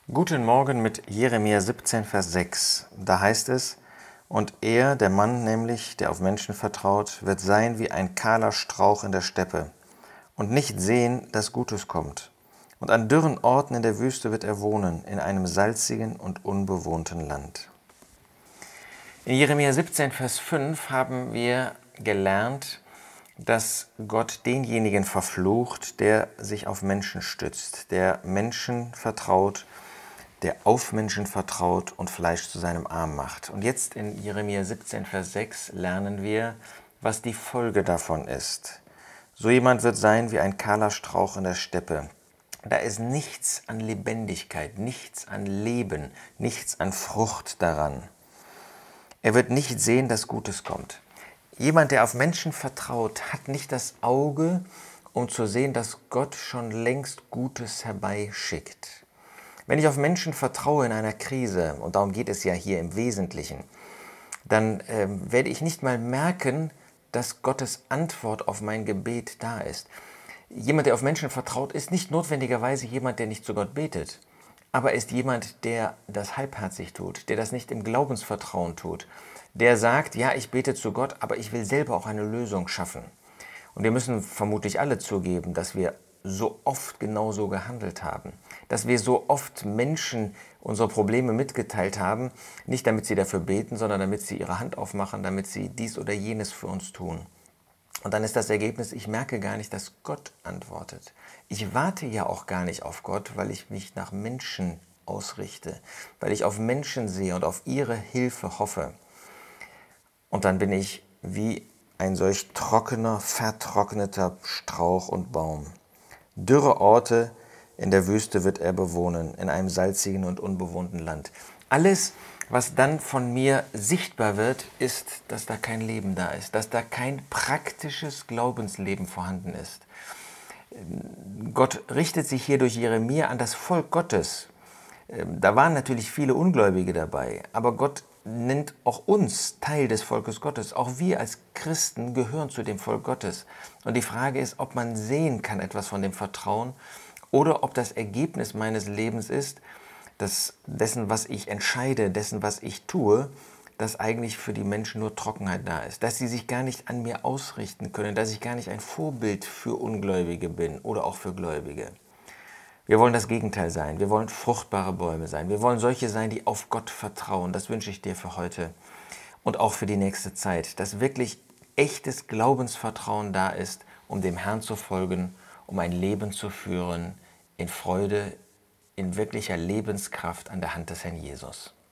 Guten Morgen mit Jeremia 17, Vers 6. Da heißt es: Und er, der Mann nämlich, der auf Menschen vertraut, wird sein wie ein kahler Strauch in der Steppe und nicht sehen, dass Gutes kommt. Und an dürren Orten in der Wüste wird er wohnen, in einem salzigen und unbewohnten Land. In Jeremia 17, Vers 5 haben wir gelernt, dass Gott denjenigen verflucht, der sich auf Menschen stützt, der Menschen vertraut, der auf Menschen vertraut und Fleisch zu seinem Arm macht. Und jetzt in Jeremia 17, Vers 6 lernen wir, was die Folge davon ist. So jemand wird sein wie ein kahler Strauch in der Steppe. Da ist nichts an Lebendigkeit, nichts an Leben, nichts an Frucht daran. Er wird nicht sehen, dass Gutes kommt. Jemand, der auf Menschen vertraut, hat nicht das Auge, um zu sehen, dass Gott schon längst Gutes herbeischickt. Wenn ich auf Menschen vertraue in einer Krise, und darum geht es ja hier im Wesentlichen, dann werde ich nicht mal merken, dass Gottes Antwort auf mein Gebet da ist. Jemand, der auf Menschen vertraut, ist nicht notwendigerweise jemand, der nicht zu Gott betet, aber ist jemand, der das halbherzig tut, der das nicht im Glaubensvertrauen tut, der sagt, ja, ich bete zu Gott, aber ich will selber auch eine Lösung schaffen. Und wir müssen vermutlich alle zugeben, dass wir so oft genauso gehandelt haben, dass wir so oft Menschen unsere Probleme mitgeteilt haben, nicht damit sie dafür beten, sondern damit sie ihre Hand aufmachen, damit sie dies oder jenes für uns tun. Und dann ist das Ergebnis, ich merke gar nicht, dass Gott antwortet. Ich warte ja auch gar nicht auf Gott, weil ich mich nach Menschen ausrichte, weil ich auf Menschen sehe und auf ihre Hilfe hoffe. Und dann bin ich wie ein solch trockener, vertrockneter Strauch und Baum. Dürre Orte in der Wüste wird er bewohnen, in einem salzigen und unbewohnten Land. Alles, was dann von mir sichtbar wird, ist, dass da kein Leben da ist, dass da kein praktisches Glaubensleben vorhanden ist. Gott richtet sich hier durch Jeremia an das Volk Gottes. Da waren natürlich viele Ungläubige dabei, aber Gott nennt auch uns Teil des Volkes Gottes. Auch wir als Christen gehören zu dem Volk Gottes. Und die Frage ist, ob man sehen kann etwas von dem Vertrauen oder ob das Ergebnis meines Lebens ist, dass dessen, was ich entscheide, dessen, was ich tue, dass eigentlich für die Menschen nur Trockenheit da ist. Dass sie sich gar nicht an mir ausrichten können, dass ich gar nicht ein Vorbild für Ungläubige bin oder auch für Gläubige. Wir wollen das Gegenteil sein. Wir wollen fruchtbare Bäume sein. Wir wollen solche sein, die auf Gott vertrauen. Das wünsche ich dir für heute und auch für die nächste Zeit, dass wirklich echtes Glaubensvertrauen da ist, um dem Herrn zu folgen, um ein Leben zu führen in Freude, in wirklicher Lebenskraft an der Hand des Herrn Jesus.